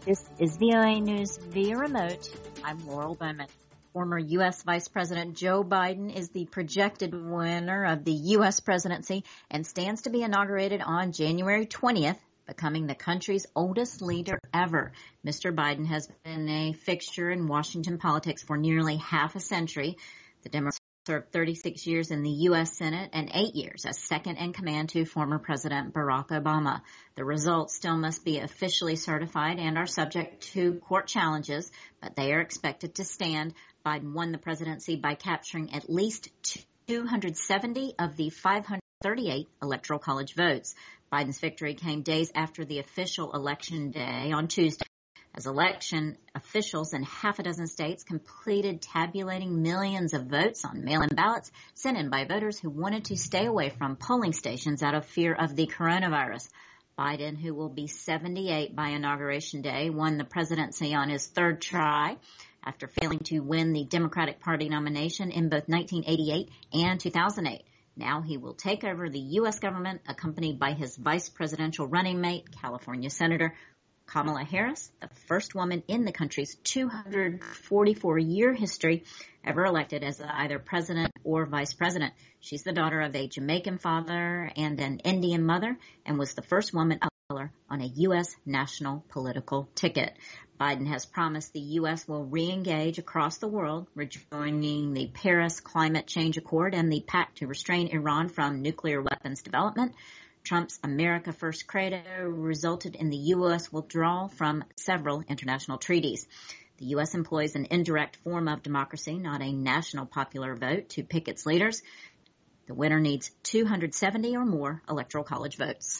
This is VOA News via remote. I'm Laurel Bowman. Former U.S. Vice President Joe Biden is the projected winner of the U.S. presidency and stands to be inaugurated on January 20th, becoming the country's oldest leader ever. Mr. Biden has been a fixture in Washington politics for nearly half a century. The Democrats served 36 years in the U.S. Senate and 8 years as second in command to former President Barack Obama. The results still must be officially certified and are subject to court challenges, but they are expected to stand. Biden won the presidency by capturing at least 270 of the 538 Electoral College votes. Biden's victory came days after the official election day on Tuesday, as election officials in half a dozen states completed tabulating millions of votes on mail-in ballots sent in by voters who wanted to stay away from polling stations out of fear of the coronavirus. Biden, who will be 78 by Inauguration Day, won the presidency on his third try after failing to win the Democratic Party nomination in both 1988 and 2008. Now he will take over the U.S. government, accompanied by his vice presidential running mate, California Senator Kamala Harris, the first woman in the country's 244-year history ever elected as either president or vice president. She's the daughter of a Jamaican father and an Indian mother and was the first woman of color on a U.S. national political ticket. Biden has promised the U.S. will re-engage across the world, rejoining the Paris Climate Change Accord and the pact to restrain Iran from nuclear weapons development. Trump's America First credo resulted in the U.S. withdrawal from several international treaties. The U.S. employs an indirect form of democracy, not a national popular vote, to pick its leaders. The winner needs 270 or more Electoral College votes.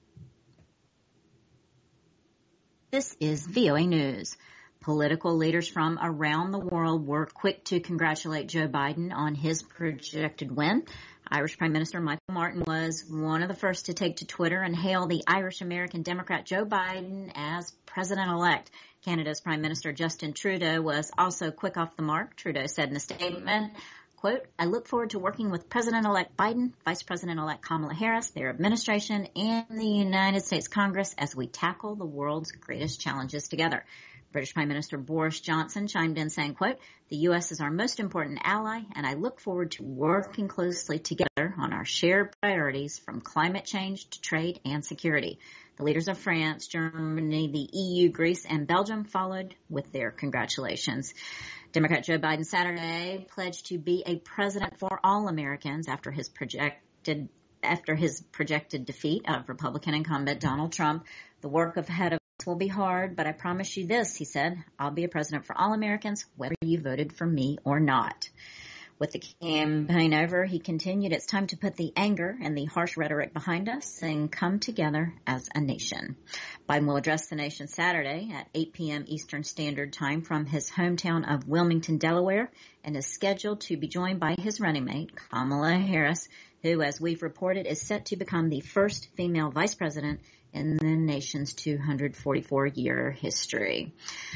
This is VOA News. Political leaders from around the world were quick to congratulate Joe Biden on his projected win. Irish Prime Minister Michael Martin was one of the first to take to Twitter and hail the Irish-American Democrat Joe Biden as president-elect. Canada's Prime Minister Justin Trudeau was also quick off the mark. Trudeau said in a statement, quote, "I look forward to working with President-elect Biden, Vice President-elect Kamala Harris, their administration, and the United States Congress as we tackle the world's greatest challenges together." British Prime Minister Boris Johnson chimed in saying, quote, "The U.S. is our most important ally, and I look forward to working closely together on our shared priorities from climate change to trade and security." The leaders of France, Germany, the EU, Greece, and Belgium followed with their congratulations. Democrat Joe Biden Saturday pledged to be a president for all Americans after his projected defeat of Republican incumbent Donald Trump. The work ahead of will be hard, but I promise you this, he said. I'll be a president for all Americans, whether you voted for me or not. With the campaign over, he continued, "It's time to put the anger and the harsh rhetoric behind us and come together as a nation." Biden will address the nation Saturday at 8 p.m. Eastern Standard Time from his hometown of Wilmington, Delaware, and is scheduled to be joined by his running mate, Kamala Harris, who, as we've reported, is set to become the first female vice president in the nation's 244-year history.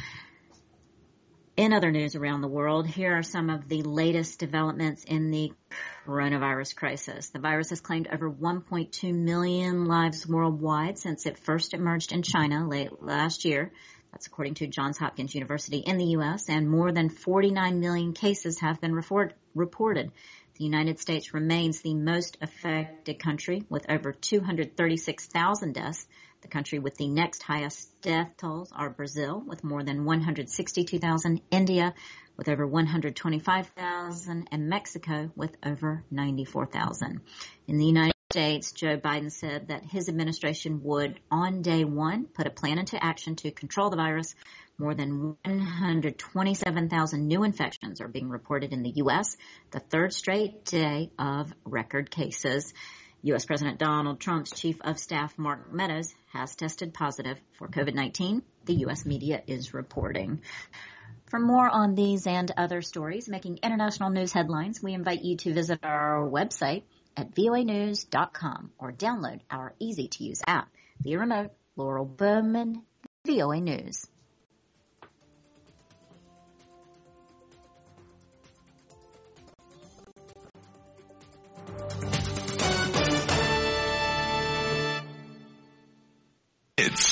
In other news around the world, here are some of the latest developments in the coronavirus crisis. The virus has claimed over 1.2 million lives worldwide since it first emerged in China late last year. That's according to Johns Hopkins University in the U.S., and more than 49 million cases have been reported. The United States remains the most affected country with over 236,000 deaths. The country with the next highest death tolls are Brazil with more than 162,000, India with over 125,000, and Mexico with over 94,000. In the United States, Joe Biden said that his administration would, on day one, put a plan into action to control the virus. More than 127,000 new infections are being reported in the U.S., the third straight day of record cases. U.S. President Donald Trump's chief of staff, Mark Meadows, has tested positive for COVID-19, the U.S. media is reporting. For more on these and other stories making international news headlines, we invite you to visit our website at voanews.com or download our easy-to-use app. Via remote, Laurel Bowman, VOA News.